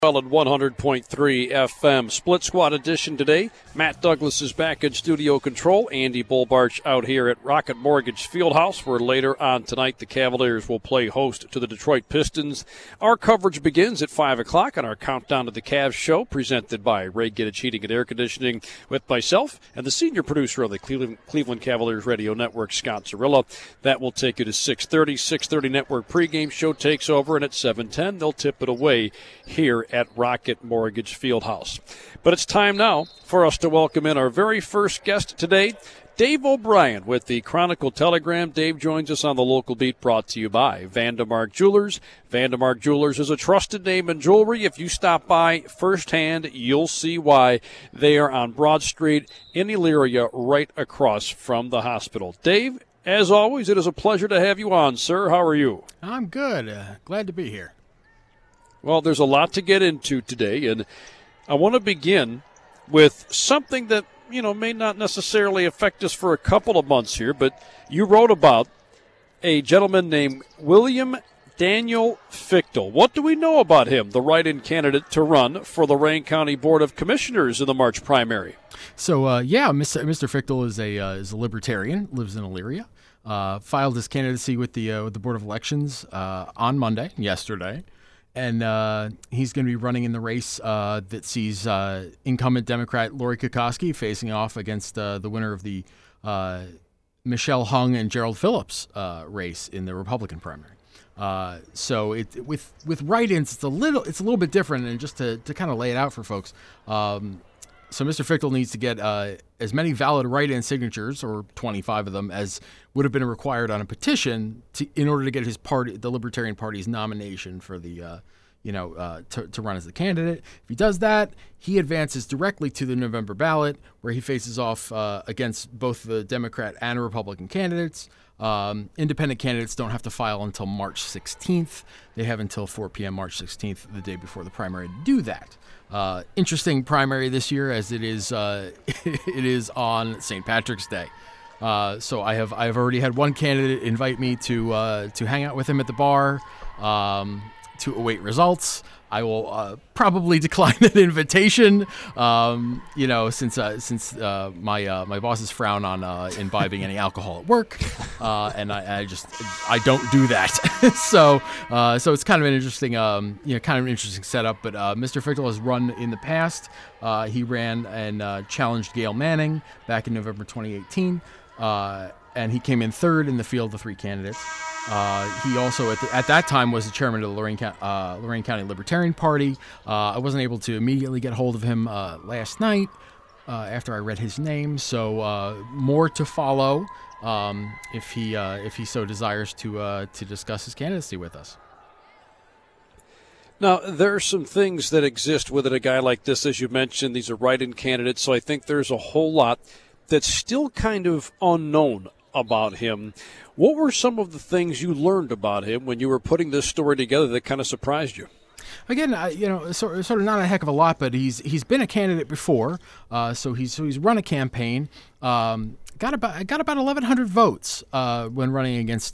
Well, at 100.3 FM. Split Squad edition today. Matt Douglas is back in studio control. Andy Bullbarch out here at Rocket Mortgage Fieldhouse, where later on tonight the Cavaliers will play host to the Detroit Pistons. Our coverage begins at 5 o'clock on our Countdown to the Cavs show, presented by Ray Giddich Heating and Air Conditioning, with myself and the senior producer of the Cleveland Cavaliers Radio Network, Scott Zarilla. That will take you to 6:30. 6:30 Network pregame show takes over, and at 7:10 they'll tip it away here at Rocket Mortgage Fieldhouse. But it's time now for us to welcome in our very first guest today, Dave O'Brien with the Chronicle Telegram. Dave joins us on the local beat, brought to you by Vandemark Jewelers. Vandemark Jewelers is a trusted name in jewelry. If you stop by firsthand, you'll see why. They are on Broad Street in Elyria, right across from the hospital. Dave, as always, it is a pleasure to have you on, sir. How are you? I'm good. Glad to be here. Well, there's a lot to get into today, and I want to begin with something that, may not necessarily affect us for a couple of months here, but you wrote about a gentleman named William Daniel Fichtel. What do we know about him, the write-in candidate to run for the Lorraine County Board of Commissioners in the March primary? So, Mr. Fichtel is a libertarian, lives in Elyria, filed his candidacy with the Board of Elections on Monday, yesterday. And he's going to be running in the race that sees incumbent Democrat Lori Kukoski facing off against the winner of the Michelle Hung and Gerald Phillips race in the Republican primary. So with write-ins, it's a little bit different. And just to kind of lay it out for folks, so Mr. Fichtel needs to get as many valid write-in signatures, or 25 of them, as would have been required on a petition in order to get his party, the Libertarian Party's nomination for the, to run as the candidate. If he does that, he advances directly to the November ballot, where he faces off against both the Democrat and Republican candidates. Independent candidates don't have to file until March 16th. They have until 4 p.m. March 16th, the day before the primary, to do that. Interesting primary this year, as it is it is on St. Patrick's Day. So I have already had one candidate invite me to hang out with him at the bar to await results. I will probably decline that invitation, since my bosses frown on imbibing any alcohol at work, and I don't do that. so it's kind of an interesting setup. But Mr. Fichtel has run in the past. He ran and challenged Gail Manning back in November 2018. And he came in third in the field of three candidates. He also, at that time, was the chairman of the Lorraine County Libertarian Party. I wasn't able to immediately get hold of him last night after I read his name. So more to follow if he so desires to discuss his candidacy with us. Now, there are some things that exist with a guy like this. As you mentioned, these are write-in candidates, so I think there's a whole lot that's still kind of unknown about him. What were some of the things you learned about him when you were putting this story together that kind of surprised you? Again, sort of not a heck of a lot, but he's been a candidate before, so he's run a campaign. Got about 1,100 votes when running against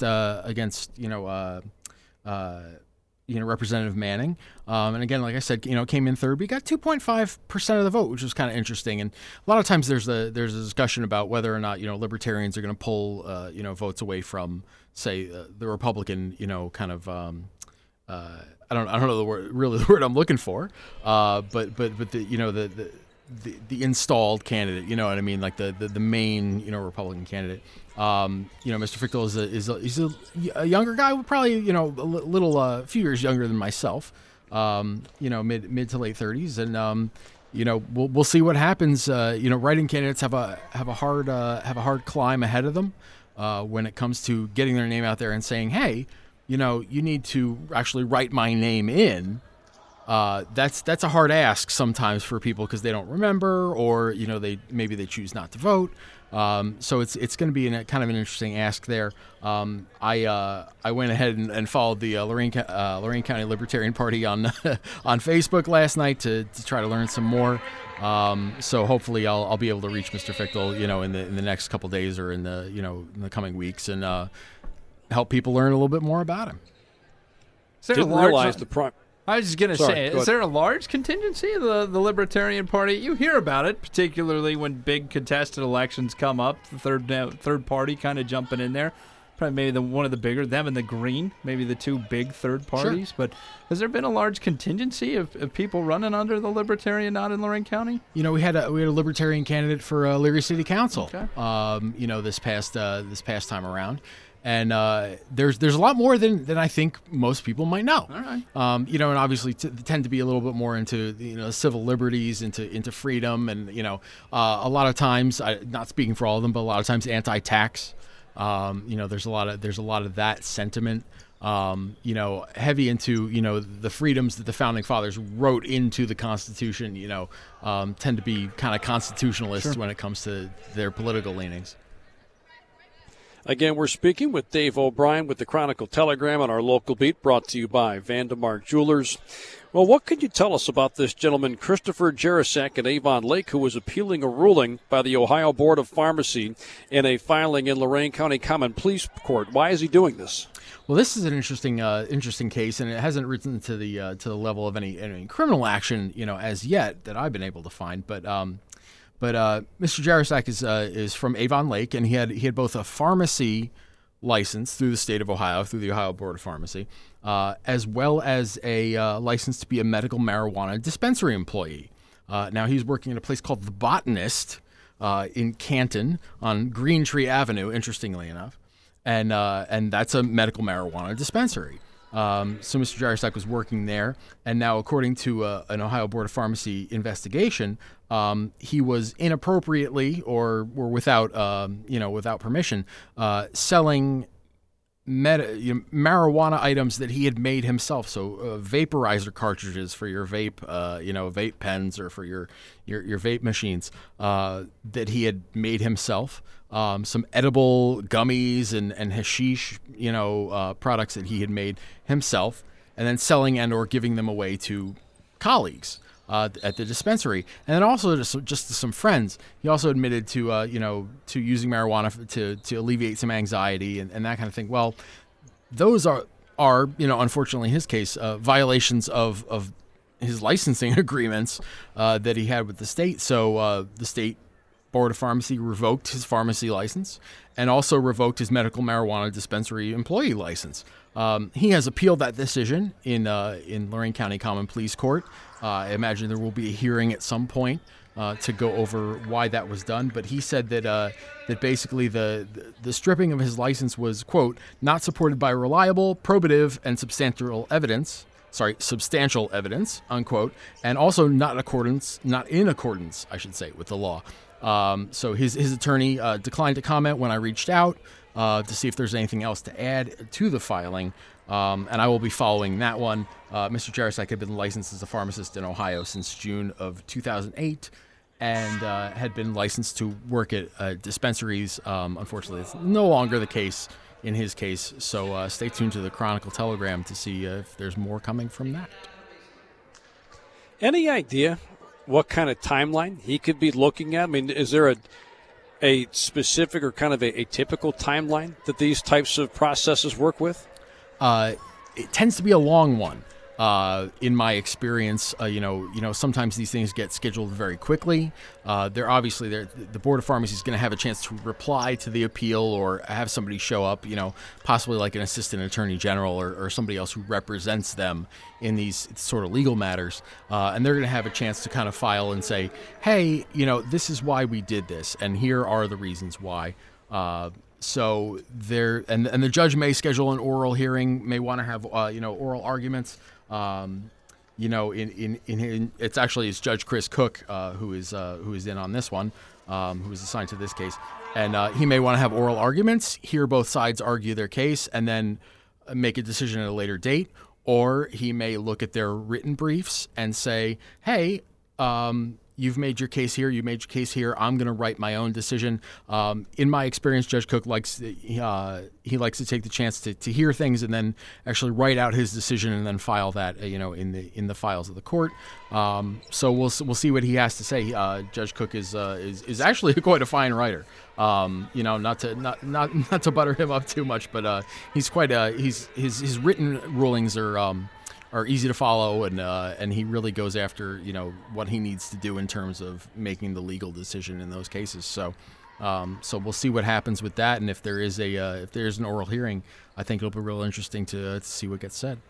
Representative Manning. And again, like I said, came in third, but he got 2.5% of the vote, which was kind of interesting. And a lot of times there's a discussion about whether or not, libertarians are going to pull, votes away from, say, the Republican, I don't know the word I'm looking for, but the installed candidate, you know what I mean, like the main Republican candidate. Mr. Fichtel is a younger guy, probably a few years younger than myself. Mid to late 30s, and we'll see what happens. Write-in candidates have a hard climb ahead of them when it comes to getting their name out there and saying, hey, you need to actually write my name in. That's a hard ask sometimes for people because they don't remember, or they choose not to vote. So it's going to be kind of an interesting ask there. I went ahead and followed the Lorraine County Libertarian Party on on Facebook last night to try to learn some more. So hopefully I'll be able to reach Mr. Fichtel, in the next couple days or in the coming weeks, and help people learn a little bit more about him. Didn't realize the I was just going to say, is there a large contingency of the Libertarian Party? You hear about it, particularly when big contested elections come up, the third party kind of jumping in there. Probably maybe one of the bigger, them and the Green, maybe the two big third parties. Sure. But has there been a large contingency of people running under the Libertarian nod in Lorraine County? We had a Libertarian candidate for Elyria City Council. Okay. This past time around, and there's a lot more than I think most people might know. All right. And obviously tend to be a little bit more into civil liberties, into freedom, and a lot of times, not speaking for all of them, but a lot of times anti-tax. There's a lot of that sentiment, heavy into, the freedoms that the founding fathers wrote into the Constitution, tend to be kind of constitutionalists when it comes to their political leanings. Again, we're speaking with Dave O'Brien with the Chronicle Telegram on our local beat, brought to you by Vandemark Jewelers. Well, what can you tell us about this gentleman, Christopher Jarasak at Avon Lake, who was appealing a ruling by the Ohio Board of Pharmacy in a filing in Lorain County Common Pleas Court? Why is he doing this? Well, this is an interesting case, and it hasn't risen to the level of any criminal action, as yet that I've been able to find. But Mr. Jarasak is from Avon Lake, and he had both a pharmacy license through the state of Ohio, through the Ohio Board of Pharmacy, as well as a license to be a medical marijuana dispensary employee. Now he's working at a place called The Botanist in Canton on Green Tree Avenue, interestingly enough, and that's a medical marijuana dispensary. So Mr. Jarasak was working there, and now according to an Ohio Board of Pharmacy investigation, he was inappropriately or without permission selling marijuana items that he had made himself. So vaporizer cartridges for your vape, vape pens, or for your vape machines that he had made himself. Some edible gummies and hashish, products that he had made himself, and then selling and or giving them away to colleagues at the dispensary, and then also just to some friends. He also admitted to using marijuana to alleviate some anxiety and that kind of thing. Well, those are unfortunately in his case violations of his licensing agreements that he had with the state. So the state Board of Pharmacy revoked his pharmacy license and also revoked his medical marijuana dispensary employee license. He has appealed that decision in Lorain County Common Pleas Court. I imagine there will be a hearing at some point to go over why that was done. But he said that basically the stripping of his license was, quote, not supported by reliable, probative, and substantial evidence, unquote, and also not in accordance, I should say, with the law. So his attorney declined to comment when I reached out to see if there's anything else to add to the filing, and I will be following that one. Mr. Jarasak had been licensed as a pharmacist in Ohio since June of 2008 and had been licensed to work at dispensaries. Unfortunately, it's no longer the case in his case, so stay tuned to the Chronicle Telegram to see if there's more coming from that. Any idea what kind of timeline he could be looking at? I mean, is there a specific or kind of a typical timeline that these types of processes work with? It tends to be a long one. In my experience, sometimes these things get scheduled very quickly. The Board of Pharmacy is going to have a chance to reply to the appeal or have somebody show up, possibly like an assistant attorney general or somebody else who represents them in these sort of legal matters. And they're going to have a chance to kind of file and say, hey, this is why we did this, and here are the reasons why. So there, and the judge may schedule an oral hearing, may want to have oral arguments. It's Judge Chris Cook who is in on this one, who is assigned to this case, and he may want to have oral arguments, hear both sides argue their case, and then make a decision at a later date, or he may look at their written briefs and say, hey, you've made your case here. You made your case here. I'm going to write my own decision. In my experience, Judge Cook likes to take the chance to hear things and then actually write out his decision and then file that in the files of the court. So we'll see what he has to say. Judge Cook is actually quite a fine writer. Not to butter him up too much, but he's quite his written rulings are are easy to follow, and he really goes after what he needs to do in terms of making the legal decision in those cases. So we'll see what happens with that, and if there is an oral hearing, I think it'll be real interesting to see what gets said.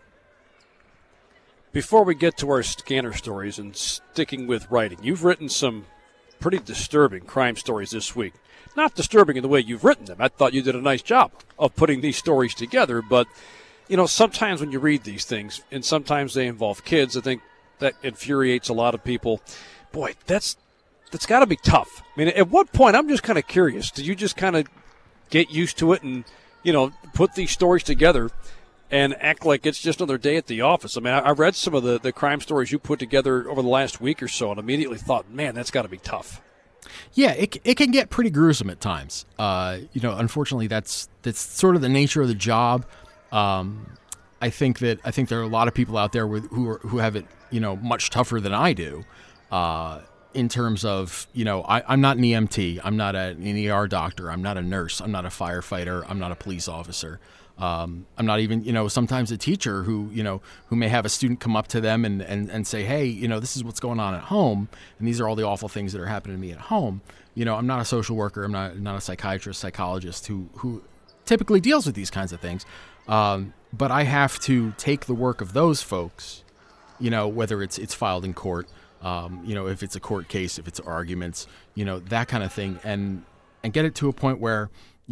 Before we get to our scanner stories and sticking with writing, you've written some pretty disturbing crime stories this week. Not disturbing in the way you've written them. I thought you did a nice job of putting these stories together, but sometimes when you read these things, and sometimes they involve kids, I think that infuriates a lot of people. Boy, that's got to be tough. I mean, at what point, I'm just kind of curious, do you just kind of get used to it and, put these stories together and act like it's just another day at the office? I mean, I read some of the crime stories you put together over the last week or so and immediately thought, man, that's got to be tough. Yeah, it can get pretty gruesome at times. Unfortunately, that's sort of the nature of the job. I think there are a lot of people out there who have it, much tougher than I do. In terms of, I'm not an EMT, I'm not an ER doctor, I'm not a nurse, I'm not a firefighter, I'm not a police officer. I'm not even, sometimes a teacher who may have a student come up to them and say, hey, this is what's going on at home, and these are all the awful things that are happening to me at home. I'm not a social worker, I'm not a psychiatrist, psychologist who typically deals with these kinds of things. But I have to take the work of those folks, whether it's filed in court, if it's a court case, if it's arguments, that kind of thing, and get it to a point where,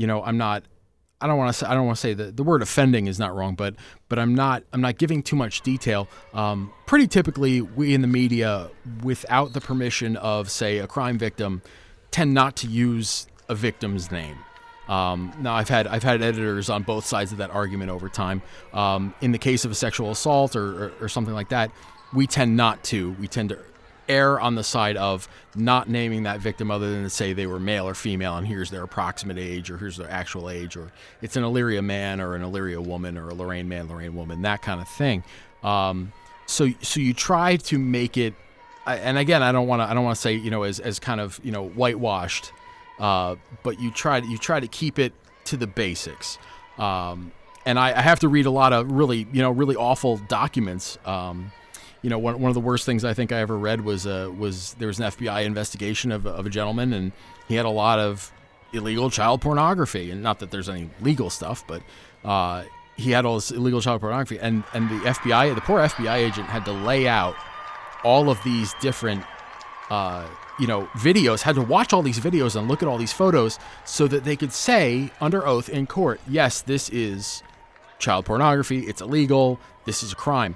I don't want to say the word offending is not wrong, but I'm not giving too much detail. Pretty typically, we in the media, without the permission of, say, a crime victim, tend not to use a victim's name. Now, I've had editors on both sides of that argument over time. In the case of a sexual assault or something like that, we tend not to. We tend to err on the side of not naming that victim other than to say they were male or female and here's their approximate age or here's their actual age, or it's an Elyria man or an Elyria woman or a Lorraine man, Lorraine woman, that kind of thing. So you try to make it, and again, I don't want to say, as kind of, whitewashed, but you try to keep it to the basics. And I have to read a lot of really awful documents. One of the worst things I think I ever read was there was an FBI investigation of a gentleman, and he had a lot of illegal child pornography, and not that there's any legal stuff, but he had all this illegal child pornography, and the poor FBI agent had to lay out all of these different videos, had to watch all these videos and look at all these photos so that they could say under oath in court, yes, this is child pornography, it's illegal, this is a crime.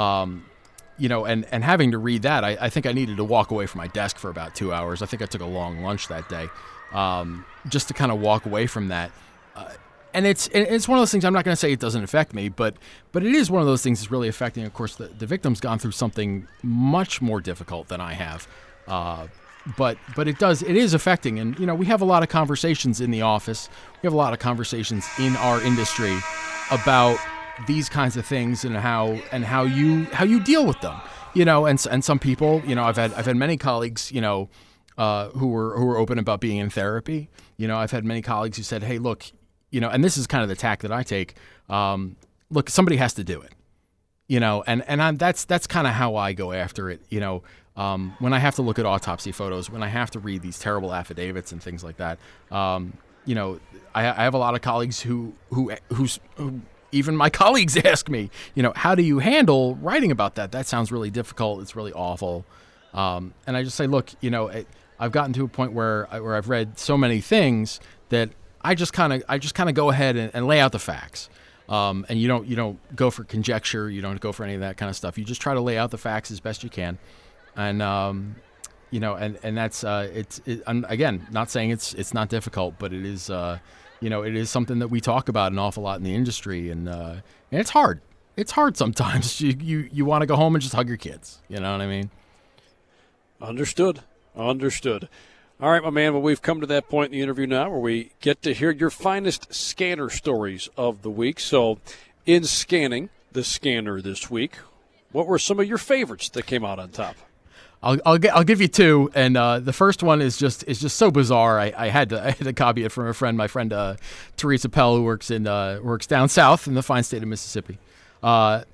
And having to read that, I think I needed to walk away from my desk for about 2 hours. I think I took a long lunch that day, just to kind of walk away from that. And it's one of those things, I'm not going to say it doesn't affect me, but it is one of those things that's really affecting. Of course, the victim's gone through something much more difficult than I have. But it is affecting. And, we have a lot of conversations in the office. We have a lot of conversations in our industry about these kinds of things and how you deal with them, and some people, I've had many colleagues, who were open about being in therapy. I've had many colleagues who said, hey, look, and this is kind of the tack that I take. Look, somebody has to do it, and that's kind of how I go after it. When I have to look at autopsy photos, when I have to read these terrible affidavits and things like that, I have a lot of colleagues who even my colleagues ask me, how do you handle writing about that? That sounds really difficult. It's really awful. And I just say, look, I've gotten to a point where I've read so many things that I just kind of go ahead and lay out the facts. And you don't go for conjecture. You don't go for any of that kind of stuff. You just try to lay out the facts as best you can. And, and that's, again, not saying it's not difficult, but it is, it is something that we talk about an awful lot in the industry, and it's hard. It's hard sometimes. You want to go home and just hug your kids. You know what I mean? Understood. All right, my man. Well, we've come to that point in the interview now where we get to hear your finest scanner stories of the week. So, in scanning the scanner this week, what were some of your favorites that came out on top? I'll give you two, and the first one is just so bizarre. I had to copy it from a friend, my friend Teresa Pell, who works down south in the fine state of Mississippi.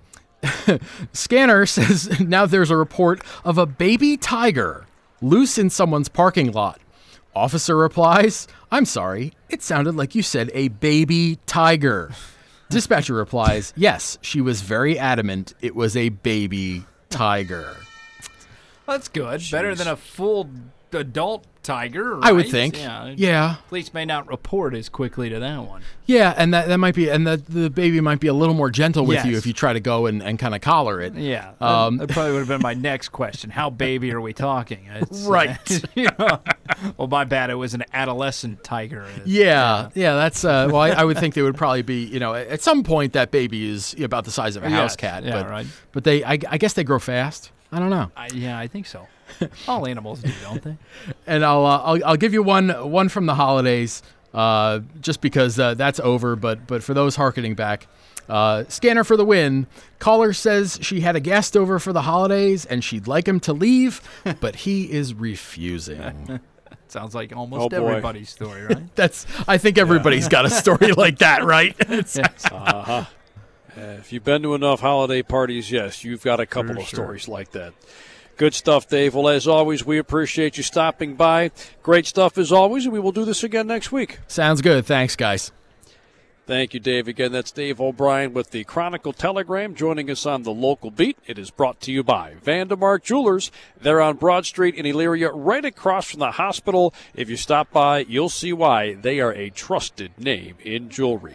Scanner says now there's a report of a baby tiger loose in someone's parking lot. Officer replies, "I'm sorry, it sounded like you said a baby tiger." Dispatcher replies, "Yes, she was very adamant it was a baby tiger." That's good. Better than a full adult tiger, right? I would think. Yeah. Police may not report as quickly to that one. Yeah, and that might be, and the baby might be a little more gentle with you Yes. if you try to go and kind of collar it. Yeah. That probably would have been my next question. How baby are we talking? It's, Right. Well, my bad. It was an adolescent tiger. Yeah, that's well, I would think they would probably be, at some point that baby is about the size of a house cat. Yeah, but, right. But I guess they grow fast. I don't know. I think so. All animals do, don't they? And I'll give you one from the holidays, just because that's over. But for those hearkening back, Scanner for the win. Caller says she had a guest over for the holidays and she'd like him to leave, but he is refusing. Sounds like almost Oh, boy. everybody's story, right? I think everybody's got a story like that, right? If you've been to enough holiday parties, yes, you've got a couple of stories like that. Good stuff, Dave. Well, as always, we appreciate you stopping by. Great stuff as always, and we will do this again next week. Sounds good. Thanks, guys. Thank you, Dave. Again, that's Dave O'Brien with the Chronicle Telegram joining us on the local beat. It is brought to you by Vandemark Jewelers. They're on Broad Street in Elyria, right across from the hospital. If you stop by, you'll see why they are a trusted name in jewelry.